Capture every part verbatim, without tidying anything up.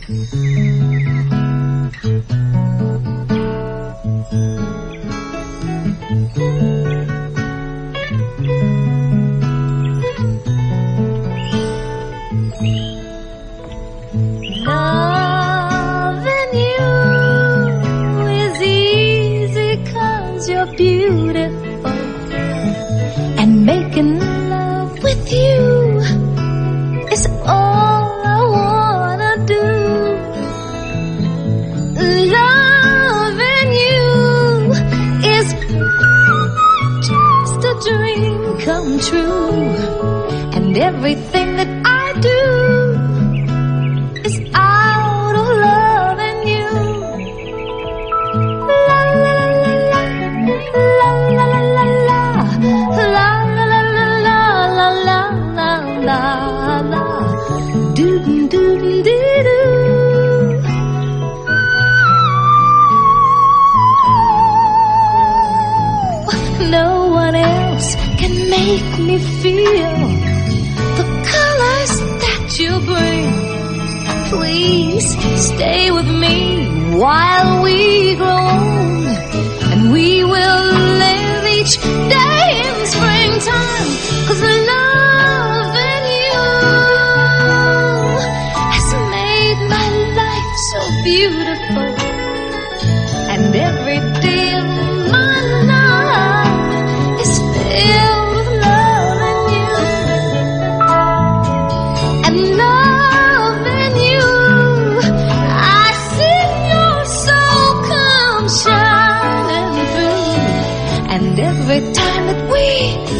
Loving you is easy 'cause you're beautiful, and making love with you is all I wanna do. Loving you is just a dream come true, and everything that I do is out of loving you. La la la la la la la la la la la la la la la la la la doo doo doo doo. No one else can make me feel the colors that you bring. Please stay with me while we grow old, and we will live each day in springtime, 'cause loving you has made my life so beautiful, and every day of my life is filled with loving you. And loving you, I see your soul come shining through, and every time that we,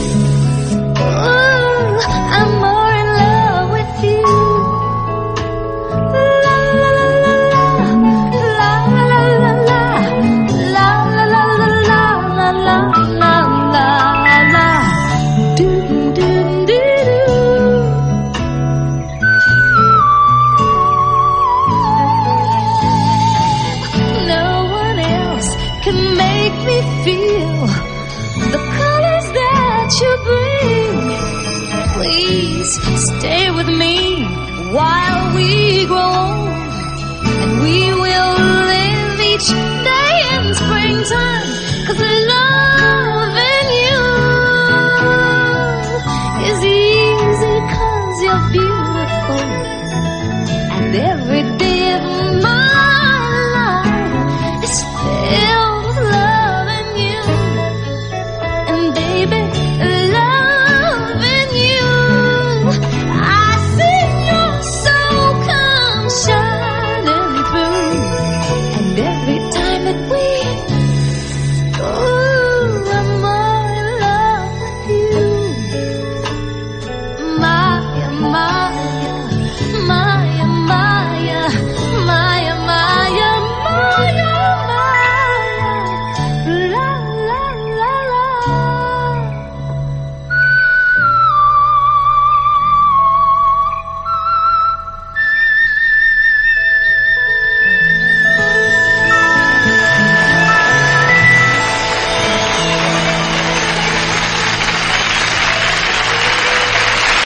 ooh, I'm more in love with you. La la la la la, la la la la la, la la la la la la la la la, doo doo doo doo. No one else can make me feel the colors that you bring. Please stay with me while